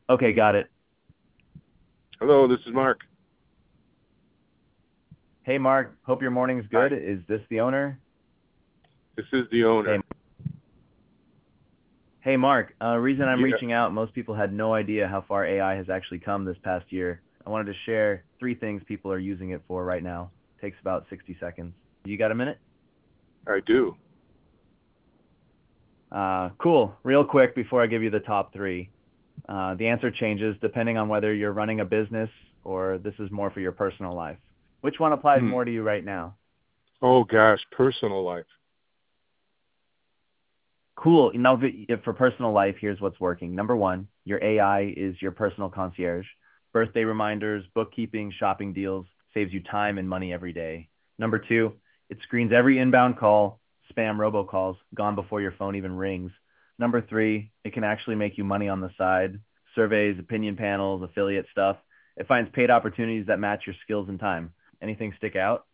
Okay, got it. Hello, this is Mark. Hey, Mark. Hope your morning's Hi. good. Is this the owner? This is the Hey, owner. hey, Mark. Reason I'm Yeah. reaching out, most people had no idea how far AI has actually come this past year. I wanted to share three things people are using it for right now. Takes about 60 seconds. You got a minute? I do. Cool. Real quick before I give you the top three. The answer changes depending on whether you're running a business or this is more for your personal life. Which one applies Hmm. more to you right now? Oh gosh, personal life. Cool. Now, if for personal life, here's what's working. Number one, your AI is your personal concierge. Birthday reminders, bookkeeping, shopping deals, saves you time and money every day. Number two, it screens every inbound call, spam robocalls, gone before your phone even rings. Number three, it can actually make you money on the side, surveys, opinion panels, affiliate stuff. It finds paid opportunities that match your skills and time. Anything stick out?